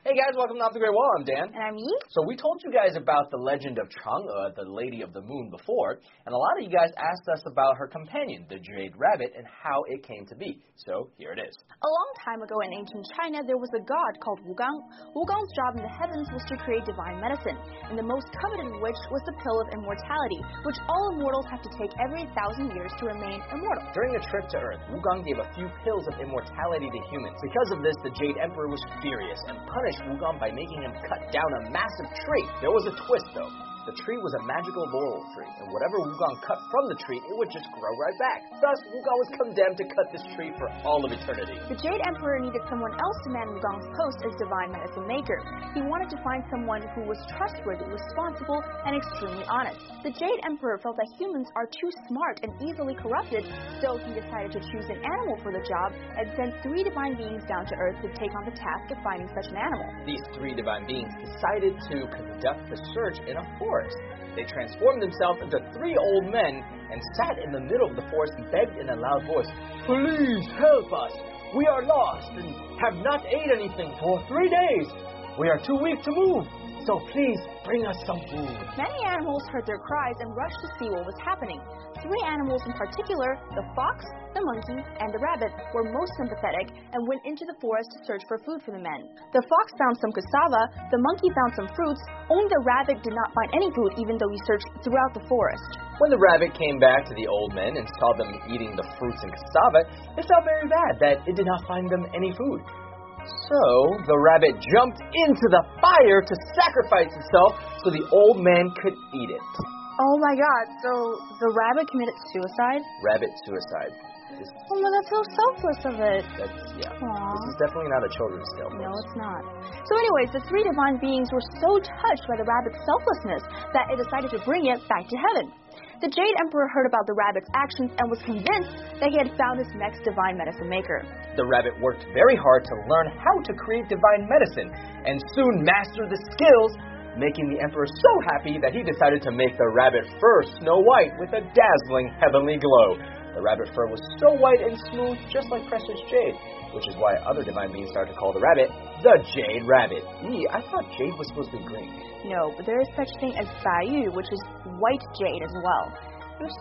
Hey guys, welcome to Off the Great Wall. I'm Dan. And I'm Yi. So we told you guys about the legend of Chang'e, the Lady of the Moon, before, and a lot of you guys asked us about her companion, the Jade Rabbit, and how it came to be. So here it is. A long time ago in ancient China, there was a god called Wu Gang. Wu Gang's job in the heavens was to create divine medicine, and the most coveted of which was the pill of immortality, which all immortals have to take every 1,000 years to remain immortal. During a trip to Earth, Wu Gang gave a few pills of immortality to humans. Because of this, the Jade Emperor was furious and punished Wu Gang by making him cut down a massive tree. There was a twist, though. The tree was a magical laurel tree, and whatever Wu Gang cut from the tree, it would just grow right back. Thus, Wu Gang was condemned to cut this tree for all of eternity. The Jade Emperor needed someone else to man Wu Gang's post as divine medicine maker. He wanted to find someone who was trustworthy, responsible, and extremely honest. The Jade Emperor felt that humans are too smart and easily corrupted, so he decided to choose an animal for the job and sent 3 divine beings down to Earth to take on the task of finding such an animal. These 3 divine beings decided to conduct the search in a forest. They transformed themselves into 3 old men and sat in the middle of the forest and begged in a loud voice, "Please help us! We are lost and have not ate anything for 3 days. We are too weak to move, so please bring us some food." Many animals heard their cries and rushed to see what was happening. 3 animals in particular, the fox, the monkey, and the rabbit, were most sympathetic and went into the forest to search for food for the men. The fox found some cassava, the monkey found some fruits, only the rabbit did not find any food even though he searched throughout the forest. When the rabbit came back to the old men and saw them eating the fruits and cassava, it felt very bad that it did not find them any food. So, the rabbit jumped into the fire to sacrifice itself so the old man could eat it. Oh my god, so the rabbit committed suicide? Rabbit suicide. Oh my god, so selfless of it. Yeah. Aww. This is definitely not a children's tale. No, it's not. So anyways, the 3 divine beings were so touched by the rabbit's selflessness that it decided to bring it back to heaven. The Jade Emperor heard about the rabbit's actions and was convinced that he had found his next divine medicine maker. The rabbit worked very hard to learn how to create divine medicine and soon mastered the skills, making the emperor so happy that he decided to make the rabbit fur snow white with a dazzling heavenly glow. The rabbit fur was so white and smooth, just like precious jade, which is why other divine beings started to call the rabbit the Jade Rabbit. I thought jade was supposed to be green. No, but there is such thing as Baiyu, which is white jade as well. There's,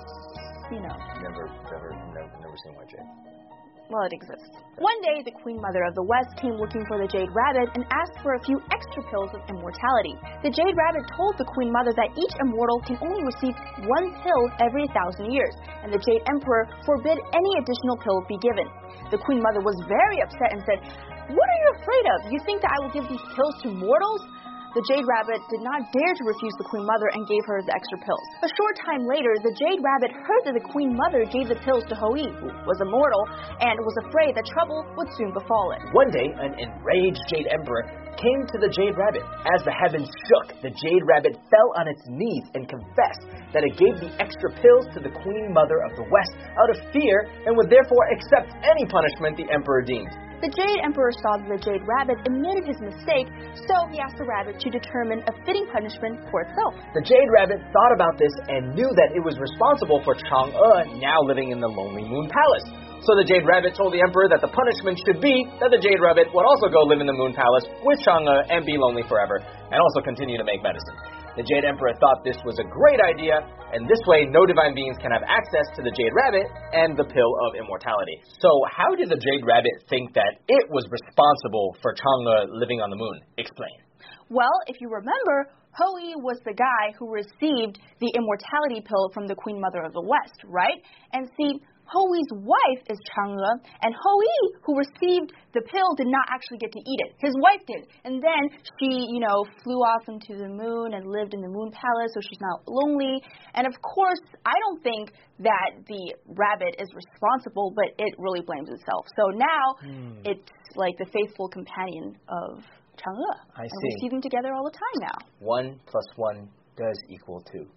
Never seen white jade. Well, it exists. One day, the Queen Mother of the West came looking for the Jade Rabbit and asked for a few extra pills of immortality. The Jade Rabbit told the Queen Mother that each immortal can only receive 1 pill every 1,000 years, and the Jade Emperor forbid any additional pill be given. The Queen Mother was very upset and said, "What are you afraid of? You think that I will give these pills to mortals?" The Jade Rabbit did not dare to refuse the Queen Mother and gave her the extra pills. A short time later, the Jade Rabbit heard that the Queen Mother gave the pills to Hou Yi, who was immortal, and was afraid that trouble would soon befall it. One day, an enraged Jade Emperor came to the Jade Rabbit. As the heavens shook, the Jade Rabbit fell on its knees and confessed that it gave the extra pills to the Queen Mother of the West out of fear and would therefore accept any punishment the Emperor deemed. The Jade Emperor saw that the Jade Rabbit admitted his mistake, so he asked the rabbit to determine a fitting punishment for itself. The Jade Rabbit thought about this and knew that it was responsible for Chang'e now living in the Lonely Moon Palace. So the Jade Rabbit told the Emperor that the punishment should be that the Jade Rabbit would also go live in the Moon Palace with Chang'e and be lonely forever, and also continue to make medicine. The Jade Emperor thought this was a great idea, and this way no divine beings can have access to the Jade Rabbit and the pill of immortality. So how did the Jade Rabbit think that it was responsible for Chang'e living on the moon? Explain. Well, if you remember, Hou Yi was the guy who received the immortality pill from the Queen Mother of the West, right? And see, Hou Yi's wife is Chang'e, and Hou Yi, who received the pill, did not actually get to eat it. His wife did. And then she, flew off into the moon and lived in the moon palace, so she's not lonely. And of course, I don't think that the rabbit is responsible, but it really blames itself. So now it's like the faithful companion of Chang'e. I see. And we see them together all the time now. 1 + 1 does equal 2.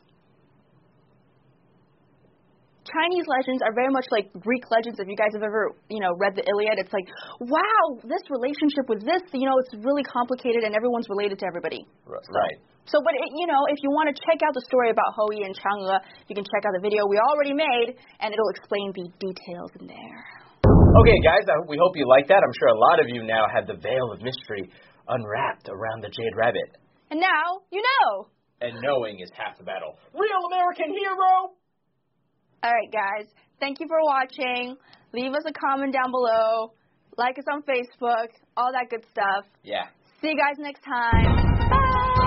Chinese legends are very much like Greek legends. If you guys have ever, read the Iliad, it's like, wow, this relationship with this, it's really complicated and everyone's related to everybody. Right. So, but, if you want to check out the story about Hou Yi and Chang'e, you can check out the video we already made, and it'll explain the details in there. Okay, guys, we hope you like that. I'm sure a lot of you now have the veil of mystery unwrapped around the Jade Rabbit. And now, you know. And knowing is half the battle. Real American hero! Alright, guys. Thank you for watching. Leave us a comment down below. Like us on Facebook. All that good stuff. Yeah. See you guys next time. Bye!